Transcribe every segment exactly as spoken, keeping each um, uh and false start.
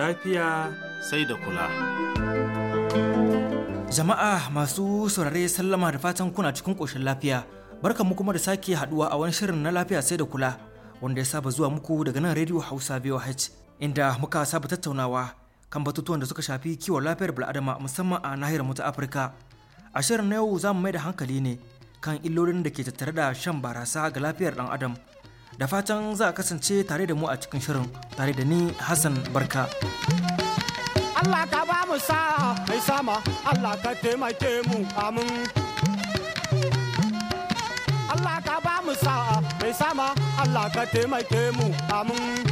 lafiya sai da kula. Jama'a masu saurare sallama da fatan kuna cikin ƙoshin lafiya. Barkanmu kuma da sake haduwa a wani shirin na lafiya sai da kula wanda ya saba zuwa muku daga nan Radio Hausa V O H inda muka saba tattaunawa kan batutuwan da suka shafi kiwon lafiyar bil'adama musamman a nahiyar mu ta Afirka. A shirin na yau za mu mai da hankali ne kan illolin da ke tattare da shan barasa ga lafiyar dan adam. Da fatan za a kasance tare da mu a cikin shirin tare da ni Hassan Barka. Allah ka ba mu sa'a mai sama Allah ka taimake mu amin. Allah ka ba mu sa'a mai sama Allah ka taimake mu amin.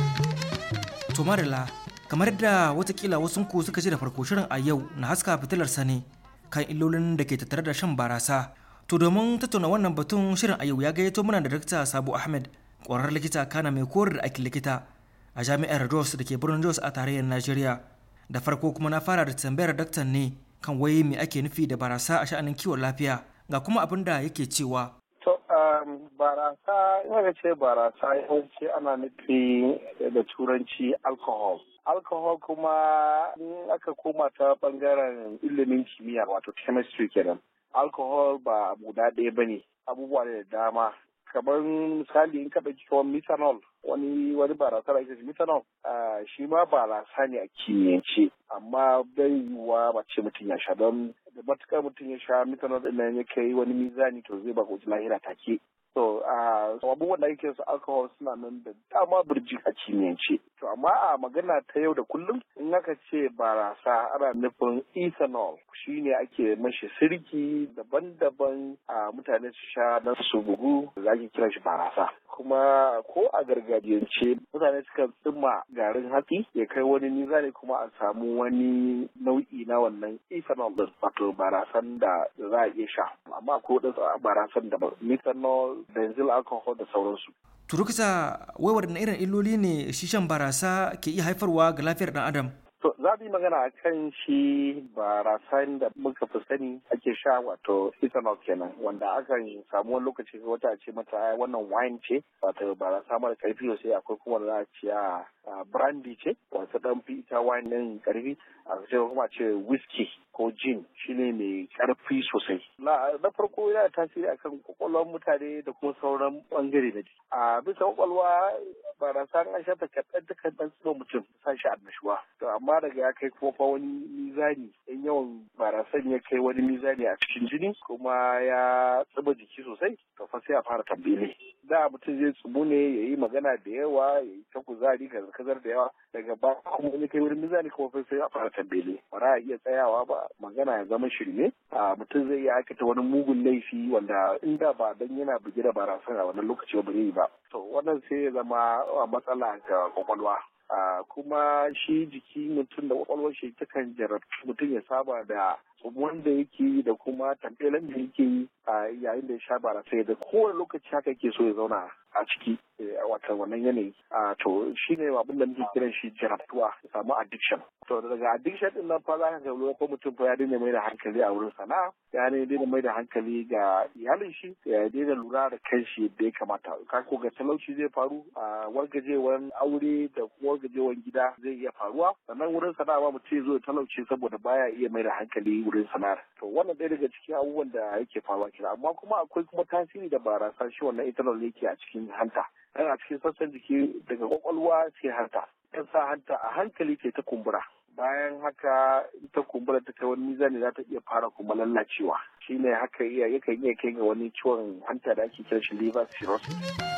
To marilla, kamar da watakila wasunku suka ji da farko shirin a yau na haska fitilar sane kan illolin da ke tattare da shan barasa. To domin tattauna wannan batun shirin a yau ya gayyato mana da Dr. Sabo Ahmed, ƙwararren likita kana mai koyar da aikin likita a jami'ar Jos da ke birnin Jos a tarayyar Najeriya. Da farko kuma na fara da tambayar daktan ne kan wai me ake nufi da barasa a sha'anin kiwon lafiya ga kuma abin da yake cewa. To, um, barasa, ina ga ce barasa yawanci ana nufi da turanci alcohol. Alcohol kuma in aka koma ta bangaren ilimin kimiyya wato chemistry kenan. Alcohol ba guda ɗaya ba ne, abubuwa da dama. Kamar misali in ka ɗauki kamar methanol, wani wani barasa da ake methanol, shi ma barasa ne a kimiyyance, amma bai yiwuwa ba ce mutum ya sha don da matukar mutum ya sha methanol ɗin nan ya kai wani mizani to zai baka wuce lahira take. So, abubuwan da ake su alcohol suna nan da dama birjik a kimiyyance. To, amma a magana ta yau da kullum in aka ce barasa ana nufin ethanol shi ne ake mashi sirki daban-daban a mutane su sha don su bugu da ake kira shi barasa. Kuma ko a gargajiyance mutane sukan tsima garin hatsi ya kai wani mizani kuma a samu wani nau'i na wannan ethanol din wato barasan da za a iya sha. Amma ko da barasan da methanol, benzyl alcohol da sauransu. Turukta wai waɗanne irin illoli ne shi shan barasa ke iya haifarwa ga lafiyar ɗan adam? To, za mu yi magana a kan shi barasan da muka fi sani ake sha wato ethanol kenan, wanda akan samu wani lokaci wata a ce mata wannan wine ce, wato barasa mara karfi sosai, akwai kuma da za a ce a brandy ce, wato dan fi ita wine ɗin karfi, a ce kuma ce whiskey ko gin shine mai karfi sosai. Na farko yana tasiri akan kwakwalwar mutane da kuma sauran bangare na jiki. A bisa kwakwalwa barasa an sha ta kaɗan ta kan ɗan tsiba mutum sa shi annashuwa. To amma daga ya kai kuma fa wani mizani in yawan barasan ya kai wani mizani a cikin jini kuma ya tsiba jiki sosai to fa sai a fara tambele. Da mutum zai tsumu ne ya yi magana da yawa ya yi ta kuzari kazar da yawa daga ba kuma wani kai wurin mizani kuma fa sai a fara tambele. Ba za a iya tsayawa ba magana ya zama shirme a mutum zai iya aikata wani mugun laifi wanda inda ba dan yana buge da barasan a wannan lokaci ba zai yi ba. To wannan sai ya zama matsala ga kwakwalwa. Uh, kuma shi jiki mutum da kwakwalwar shi takan jarabci mutum ya saba da wanda yake yi da kuma tambelan da yake yi a yayin da ya sha barasa da kowane lokaci haka yake so ya zauna a ciki a watan wannan yanayi a to shi ne abin da muke kiran shi jarabtuwa ya samu addiction to daga addiction din nan fa za ka ga ko mutum fa ya daina mai da hankali a wurin sana'a ya daina mai da hankali ga iyalin shi ya daina lura da kanshi da ya kamata ka ko ga talauci zai faru a wargajewan aure da kuma wargajewan gida zai iya faruwa sannan wurin sana'a ma mutum zo ya talauce saboda baya iya mai da hankali wurin sana'ar to wannan ɗaya daga cikin abubuwan da yake faruwa kira amma kuma akwai kuma tasiri da barasa shi wannan ethanol yake a cikin hanta yana cikin sassan jiki daga kwakwalwa sai hanta yan sa hanta a hankali ke ta kumbura bayan haka ita kumbura ta kai wani mizani za ta iya fara kuma lallacewa shine haka iya yakan iya kai ga wani ciwon hanta da ake kira shi liver cirrhosis.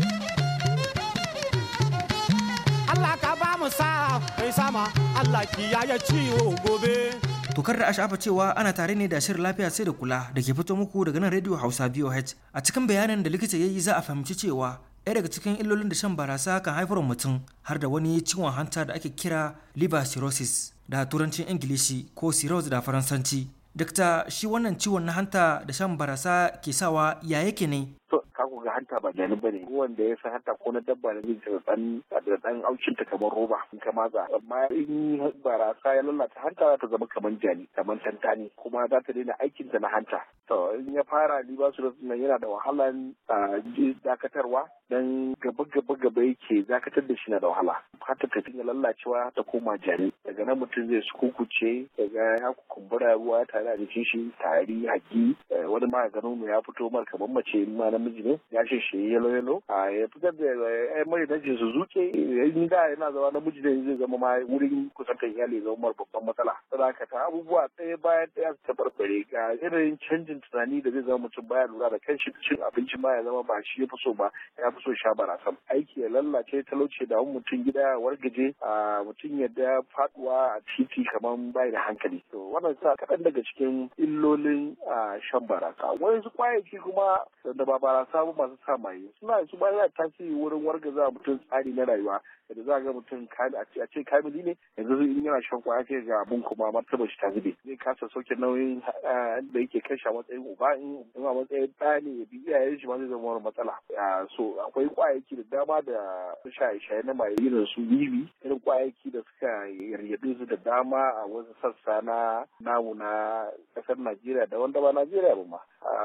Allah ka ba mu sa kai sama Allah kiyaye ciwo gobe. Tokar da asha'afa cewa ana tare ne da shirin lafiya sai da kula da ke fito muku daga nan Radio Hausa V O H. A cikin bayanin da likita ya yi za a fahimci cewa ɗaya daga cikin illolin da shan barasa kan haifar wa mutum har da wani ciwon hanta da ake kira liver cirrhosis da turancin Ingilishi ko cirrhosis da Faransanci. Dakta shi wannan ciwon na hanta da shan barasa ke sawa ya yake ne? To, ka ga hanta ba jani bane, wanda ya san hanta ko na dabba ne zai dan da dan aucin ta kamar roba in ka matsa, amma in barasa ya lalata hanta za ta zama kamar jani kamar tantani kuma za ta daina aikin ta na hanta. To in ya fara libasu nan yana da wahalan dakatarwa dan gaba gaba gaba yake dakatar da shi na da wahala, hata ta dinga lallacewa ta koma jani, daga nan mutum zai su kukuce, daga ya kumbura ruwa tare da jikin shi, tari, haki, wani ma ga nono ya fito mar kamar mace ma namiji ne ya sheshe yalo yalo, a ya fitar da ai mai da su zuke, in da yana zama namiji ne zai zama ma wurin kusantar iyali zama mar babban matsala. Saboda ta abubuwa ɗaya bayan ɗaya ta barbare, ga irin canjin tunani da zai zama mutum baya lura da kanshi, cin abinci ma ya zama ba shi ya fi so ba, ya fi so sha barasa, aiki ya lallace, talauce da mutum gida ya wargaje, a mutum ya da faduwa a titi kamar bai da hankali. To wannan sa kaɗan daga cikin illolin shan barasa. Wani su kwayoyi kuma da ba barasa ba masu sa maye suna su ba yana tasiri wurin wargaza mutum tsari na rayuwa, da za ga mutum a ce kamili ne, yanzu in yana shan kwaya ce ga abun kuma martaba shi ta zube, zai kasa sauke nauyin da yake kashe a matsayin uba, in a matsayin ɗa ne ya bi iyayen shi ma zai zama wani matsala. So akwai kwayoyi da dama da shaye-shaye na maye irin su wiwi, irin kwayoyi da suka yaryaɗe su da dama a wasu sassa na namu na ƙasar Najeriya da wanda ba Najeriya ba ma.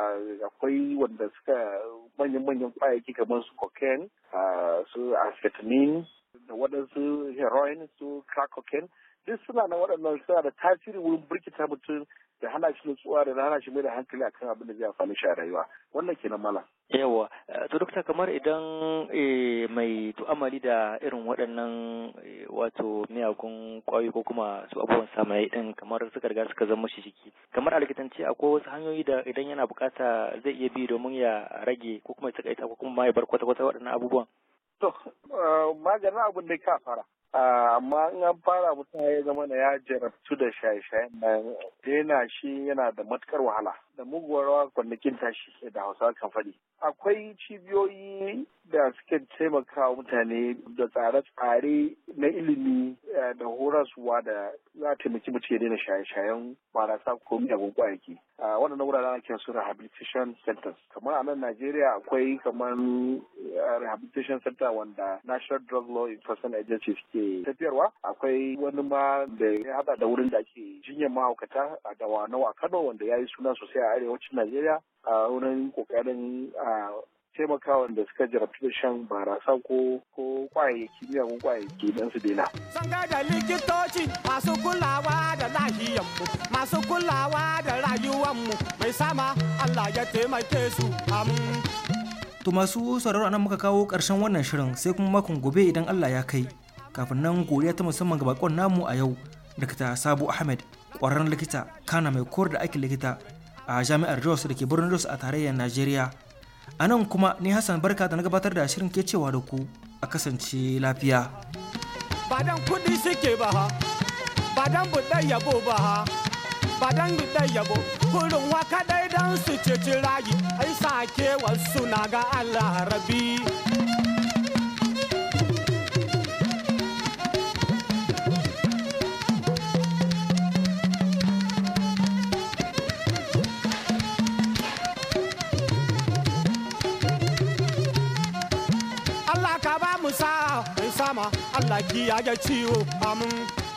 Akwai wanda suka manyan-manyan kwayoyi kamar su cocaine, su amphetamine, da waɗansu heroin, su crack cocaine, duk suna na waɗannan suna da tasiri wurin birkita mutum da hana shi nutsuwa da hana shi mai da hankali akan abin da zai amfani shi a rayuwa. Wannan kenan mala. Yawa, to dokta, kamar idan mai tu'amali da irin waɗannan wato miyagun ƙwayoyi ko kuma su abubuwan samaye din kamar suka riga suka zama shi jiki, kamar a likitance akwai wasu hanyoyi da idan yana bukata zai iya bi domin ya rage ko kuma ya tsakaita ko kuma ma ya bar kwata-kwata waɗannan abubuwan? To, maganin abin da ka fara. Amma in an fara mutum ya zama na ya jarabtu da shaye-shayen nan, daina shi yana da matukar wahala da muguwar rawa kwanakin tashi da Hausawa kan faɗi. Akwai cibiyoyi da suke taimakawa mutane da tsare-tsare na ilimi da horaswa da za a taimaki mutum ya daina shaye-shayen barasa ko miyagun kwayaki. Waɗannan wuraren ana kiran su rehabilitation centers. Kamar a nan Najeriya akwai kamar rehabilitation center wanda National Drug Law Enforcement Agency suke tafiyarwa. Akwai wani ma da ya haɗa da wurin da ake jinyar mahaukata a Dawanau a Kano wanda ya yi suna sosai a arewacin Najeriya a wurin kokarin taimakawa da suka jarabtu da shan barasa ko ko kwayayyaki miyagun kwayayyaki don su daina. Sun da likitoci masu kulawa da lahiyanmu, masu kulawa da rayuwanmu, mai sama Allah ya taimake su. To masu sauraro anan muka kawo ƙarshen wannan shirin, sai kuma makon gobe idan Allah ya kai. Kafin nan godiya ta musamman ga bakon namu a yau, Dakta Sabo Ahmed, ƙwararren likita kana mai koyar da aikin likita a Jami'ar Jos da ke birnin Jos a tarayyar Najeriya. A nan kuma ni Hassan Barka da na gabatar da shirin ke cewa da ku a kasance lafiya. Badan kuɗi suke ba ha, badan buɗe yabo ba ha, badan buɗe yabo, kurin waka dai dan su ceci rayi, ai sake wasu na ga Allah rabi. Allah kiyaye ciwo amin.